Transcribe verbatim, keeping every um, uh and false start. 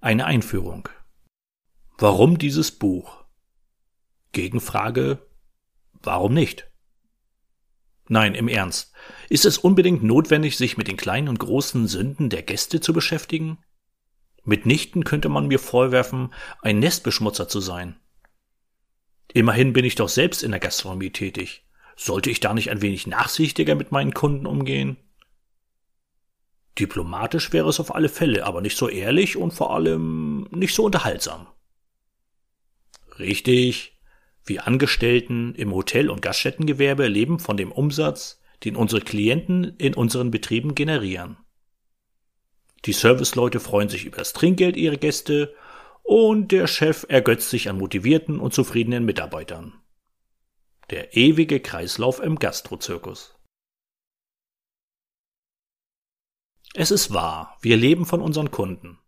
Eine Einführung. Warum dieses Buch? Gegenfrage: Warum nicht? Nein, im Ernst. Ist es unbedingt notwendig, sich mit den kleinen und großen Sünden der Gäste zu beschäftigen? Mitnichten könnte man mir vorwerfen, ein Nestbeschmutzer zu sein. Immerhin bin ich doch selbst in der Gastronomie tätig. Sollte ich da nicht ein wenig nachsichtiger mit meinen Kunden umgehen? Diplomatisch wäre es auf alle Fälle, aber nicht so ehrlich und vor allem nicht so unterhaltsam. Richtig. Wir Angestellten im Hotel- und Gaststättengewerbe leben von dem Umsatz, den unsere Klienten in unseren Betrieben generieren. Die Serviceleute freuen sich über das Trinkgeld ihrer Gäste und der Chef ergötzt sich an motivierten und zufriedenen Mitarbeitern. Der ewige Kreislauf im Gastrozirkus. Es ist wahr, wir leben von unseren Kunden.